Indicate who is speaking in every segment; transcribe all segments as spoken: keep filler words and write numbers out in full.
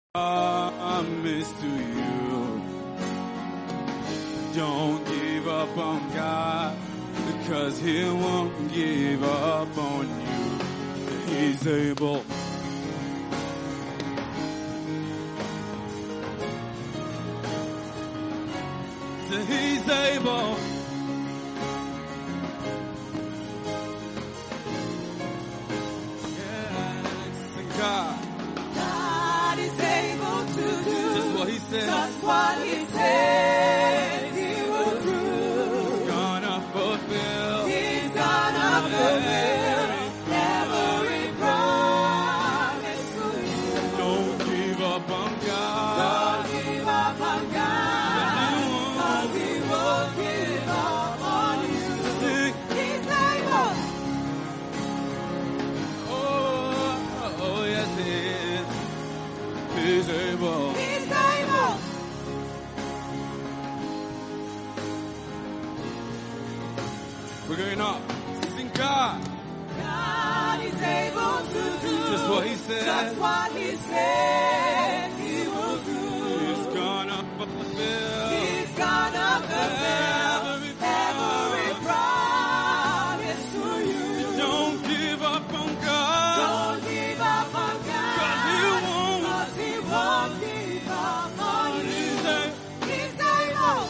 Speaker 1: promise to you. Don't give up on God, because He won't give up on you. He's able. He's able. Yes, God.
Speaker 2: God is able to do
Speaker 1: just what He said.
Speaker 2: Just what He said He will do.
Speaker 1: He's gonna fulfill.
Speaker 2: He's gonna fulfill every promise to you.
Speaker 1: Don't give up on God.
Speaker 2: Don't give up on God.
Speaker 1: He's able.
Speaker 2: He's able.
Speaker 1: We're going up. Sing God.
Speaker 2: God is able to do
Speaker 1: just what He said.
Speaker 2: Just what He said He will do.
Speaker 1: He's gonna fulfill.
Speaker 2: He's gonna fulfill every, every promise to you.
Speaker 1: Don't give up on God.
Speaker 2: Don't give up on God. Won't give up on you. He's able.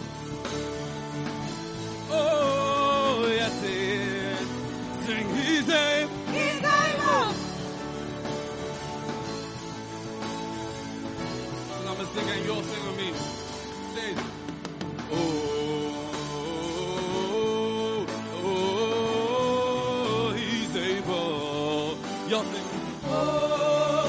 Speaker 1: Oh, yes, He is. Sing, He's able.
Speaker 2: He's able.
Speaker 1: I'm gonna sing and you'll sing with me. Say, oh, oh, He's able. Y'all sing. Oh.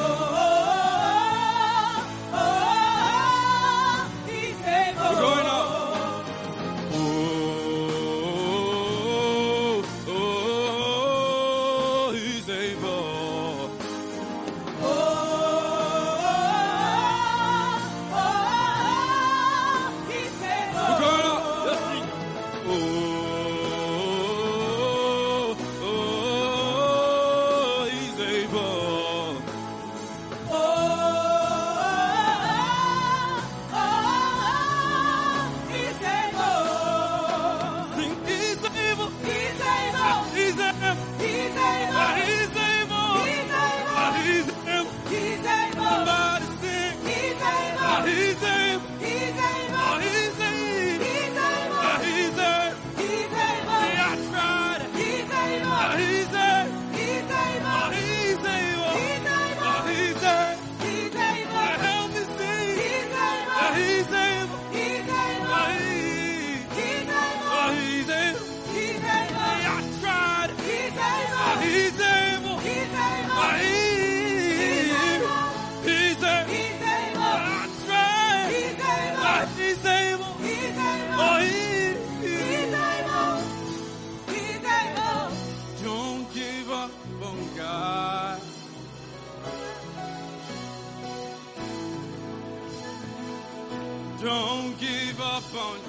Speaker 1: Don't give up on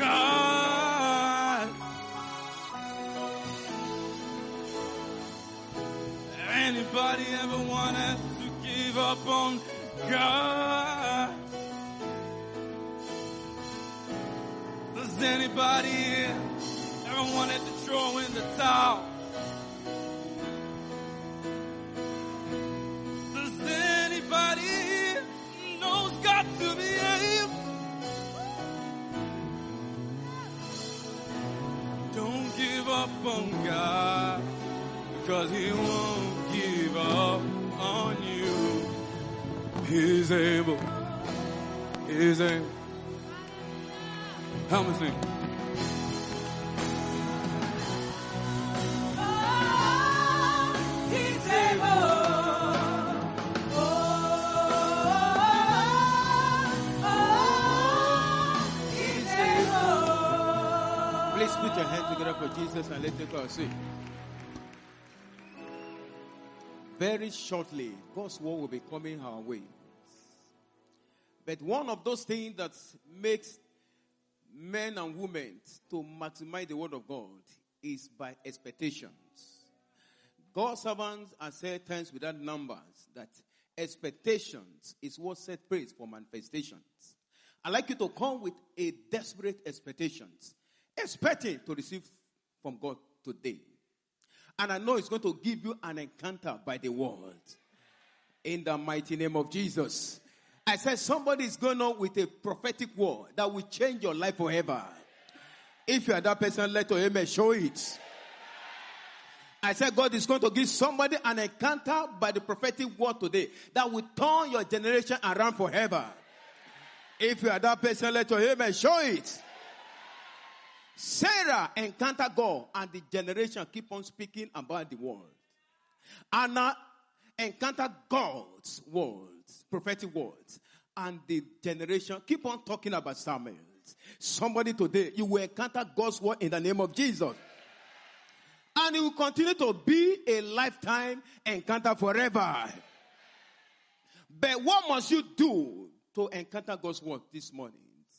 Speaker 1: God. Anybody ever wanted to give up on God? Does anybody here ever wanted to throw in the towel? Does anybody here knows God to be able? Don't give up on God, because He won't give up on you. He's able. He's able. Help me sing.
Speaker 2: Oh, He's able.
Speaker 3: Please put your hands together for Jesus and let's take our seat. Very shortly, God's word will be coming our way. But one of those things that makes men and women to maximize the word of God is by expectations. God's servants are said times without numbers that Expectations is what set praise for manifestations. I'd like you to come with a desperate expectations, expecting to receive from God today. And I know it's going to give you an encounter by the word. In the mighty name of Jesus. I said somebody is going on with a prophetic word that will change your life forever. If you are that person, let your amen show it. I said God is going to give somebody an encounter by the prophetic word today that will turn your generation around forever. If you are that person, let your amen show it. Sarah encountered God and the generation keep on speaking about the word. Anna encountered God's words, prophetic words, and the generation keep on talking about Samuel. Somebody today, you will encounter God's word in the name of Jesus. And it will continue to be a lifetime encounter forever. But what must you do to encounter God's word this morning?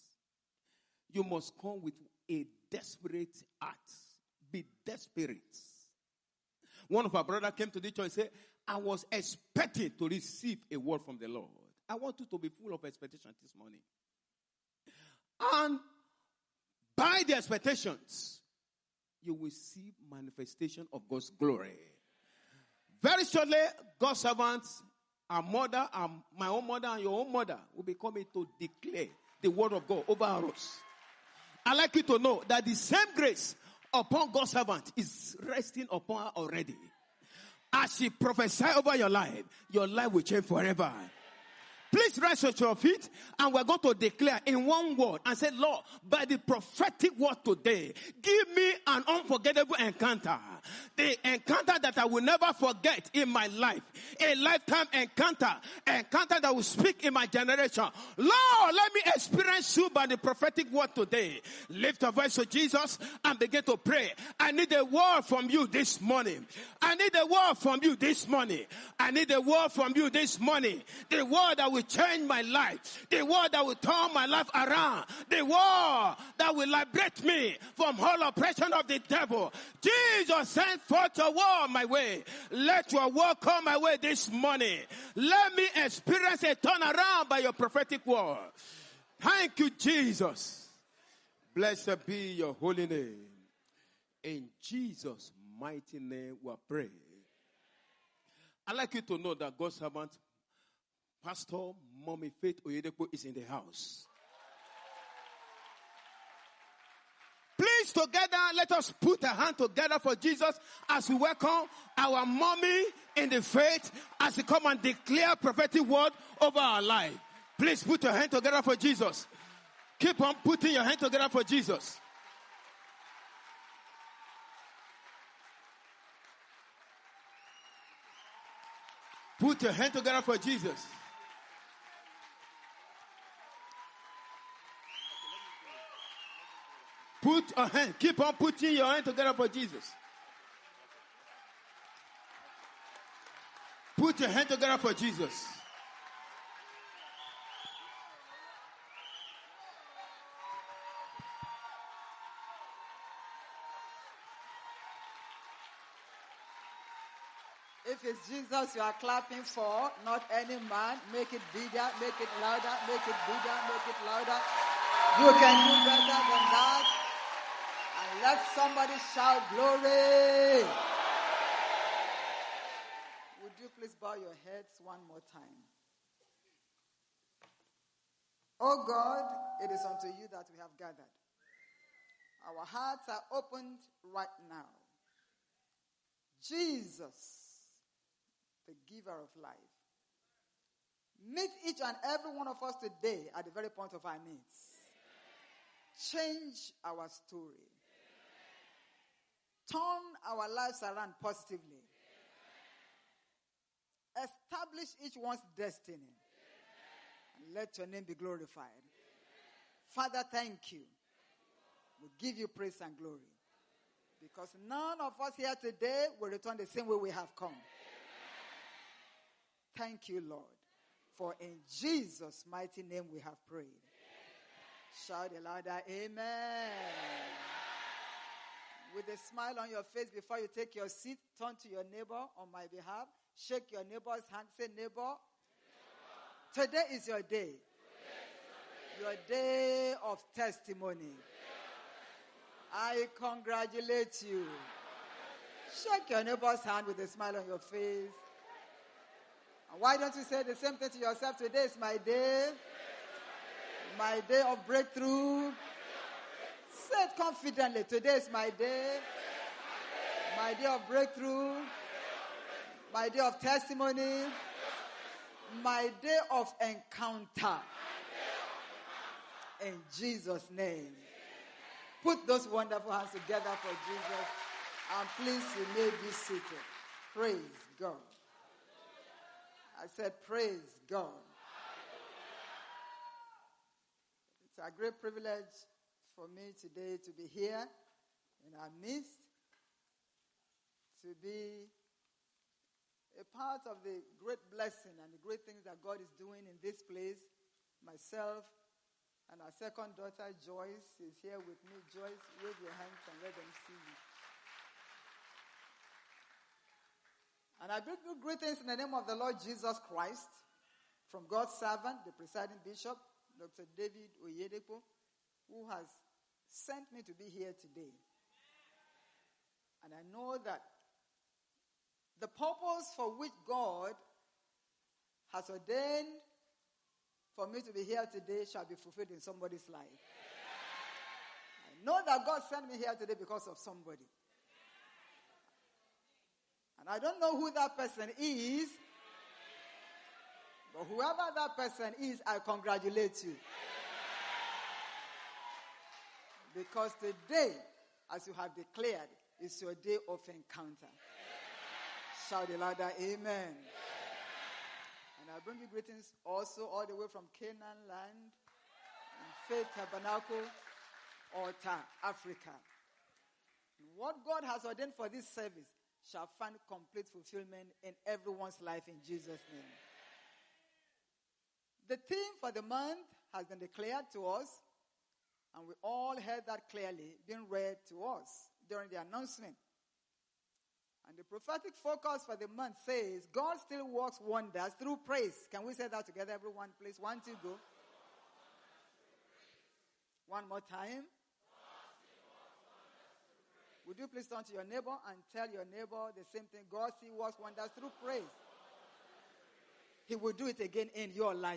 Speaker 3: You must come with a desperate heart. Be desperate. One of our brothers came to the church and said, I was expecting to receive a word from the Lord. I want you to be full of expectation this morning. And by the expectations, you will see manifestation of God's glory. Very shortly, God's servants, our mother, and my own mother, and your own mother will be coming to declare the word of God over us. I'd like you to know that the same grace upon God's servant is resting upon her already. As she prophesies over your life, your life will change forever. Please rise at your feet and we're going to declare in one word and say, Lord, by the prophetic word today, give me an unforgettable encounter. The encounter that I will never forget in my life. A lifetime encounter. Encounter that will speak in my generation. Lord, let me experience you by the prophetic word today. Lift your voice to Jesus and begin to pray. I need a word from you this morning. I need a word from you this morning. I need a word from you this morning. The word that will change my life. The word that will turn my life around. The word that will liberate me from all oppression of the devil. Jesus, send forth your word my way. Let your word come my way this morning. Let me experience a turnaround by your prophetic word. Thank you, Jesus. Blessed be your holy name. In Jesus' mighty name we pray. I'd like you to know that God's servant, Pastor Mommy Faith Oyedepo, is in the house. Please, together, let us put a hand together for Jesus as we welcome our mommy in the faith as we come and declare prophetic word over our life. Please put your hand together for Jesus. Keep on putting your hand together for Jesus. Put your hand together for Jesus. Put a hand. Keep on putting your hand together for Jesus. Put your hand together for Jesus.
Speaker 2: If it's Jesus you are clapping for, not any man, make it bigger, make it louder, make it bigger, make it louder. You can do better than that. And let somebody shout glory. Would you please bow your heads one more time? Oh God, it is unto you that we have gathered. Our hearts are opened right now. Jesus, the giver of life, meet each and every one of us today at the very point of our needs. Change our story. Turn our lives around positively. Establish each one's destiny. And let your name be glorified. Father, thank you. We give you praise and glory. Because none of us here today will return the same way we have come. Thank you, Lord. For in Jesus' mighty name we have prayed. Amen. Shout a louder amen. Amen. With a smile on your face before you take your seat, turn to your neighbor on my behalf. Shake your neighbor's hand. Say, neighbor, Today is your day. Your day of testimony. I congratulate you. Shake your neighbor's hand with a smile on your face. And why don't you say the same thing to yourself? Today is my day. My day of breakthrough. Say it confidently. Today is my day. My day of breakthrough. My day of testimony. My day of encounter. In Jesus' name. Put those wonderful hands together for Jesus. And please, you may be seated. Praise God. I said, praise God. It's a great privilege for me today to be here in our midst, to be a part of the great blessing and the great things that God is doing in this place. Myself and our second daughter, Joyce, is here with me. Joyce, wave your hands and let them see you. And I bring you greetings in the name of the Lord Jesus Christ from God's servant, the presiding bishop, Doctor David Oyedepo, who has sent me to be here today. And I know that the purpose for which God has ordained for me to be here today shall be fulfilled in somebody's life. I know that God sent me here today because of somebody. And I don't know who that person is, but whoever that person is, I congratulate you. Because today, as you have declared, is your day of encounter. Shout it louder, amen. And I bring you greetings also all the way from Canaan land, in Faith Tabernacle, Altar, Africa. And what God has ordained for this service shall find complete fulfillment in everyone's life in Jesus' name. The theme for the month has been declared to us, and we all heard that clearly being read to us during the announcement. And the prophetic focus for the month says, God still works wonders through praise. Can we say that together, everyone, please? One, two, go. One more time. Would you please turn to your neighbor and tell your neighbor the same thing? God still works wonders through praise. He will do it again in your life.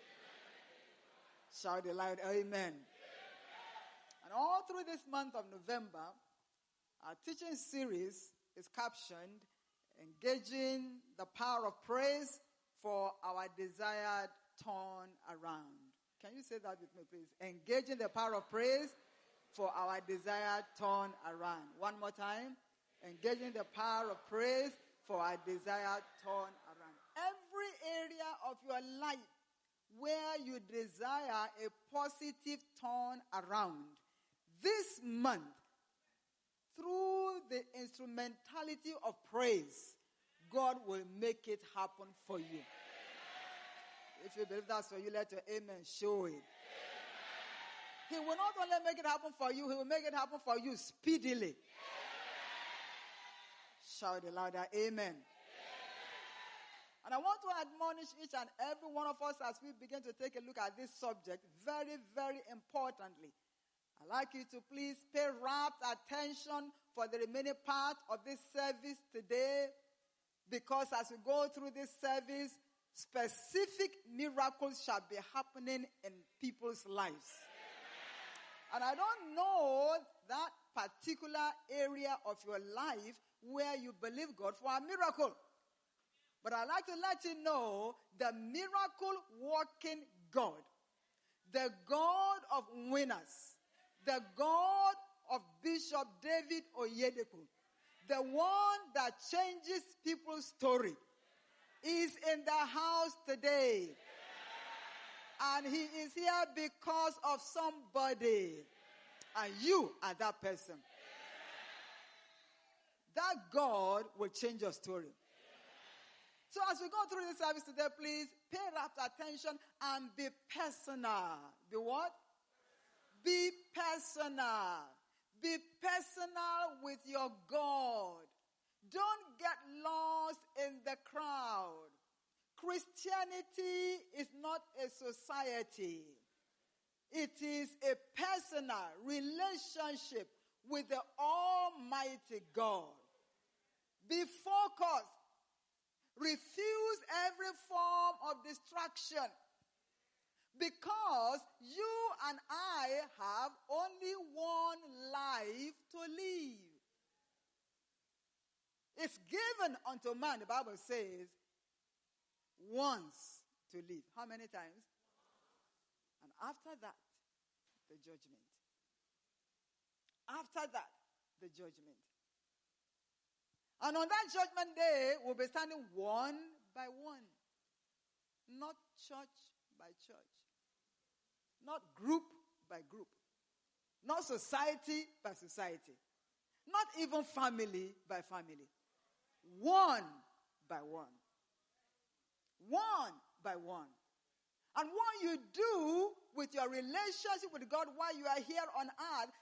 Speaker 2: Shout it loud, amen. And all through this month of November, our teaching series is captioned, Engaging the Power of Praise for Our Desired Turn Around. Can you say that with me, please? Engaging the power of praise for our desired turn around. One more time. Engaging the power of praise for our desired turn around. Every area of your life where you desire a positive turn around, this month, through the instrumentality of praise, God will make it happen for you. If you believe that's for you, let your amen show it. He will not only make it happen for you, he will make it happen for you speedily. Shout it louder, amen. And I want to admonish each and every one of us as we begin to take a look at this subject very, very importantly. I'd like you to please pay rapt attention for the remaining part of this service today, because as we go through this service, specific miracles shall be happening in people's lives. And I don't know that particular area of your life where you believe God for a miracle. But I'd like to let you know the miracle working God, the God of winners, the God of Bishop David Oyedepo, the one that changes people's story, is in the house today. And he is here because of somebody. And you are that person. That God will change your story. So as we go through this service today, please pay rapt attention and be personal. Be what? Be personal. Be personal with your God. Don't get lost in the crowd. Christianity is not a society. It is a personal relationship with the Almighty God. Be focused. Refuse every form of distraction. Because you and I have only one life to live. It's given unto man, the Bible says, once to live. How many times? And after that, the judgment. After that, the judgment. And on that judgment day, we'll be standing one by one. Not church by church. Not group by group. Not society by society. Not even family by family. One by one. One by one. And what you do with your relationship with God while you are here on earth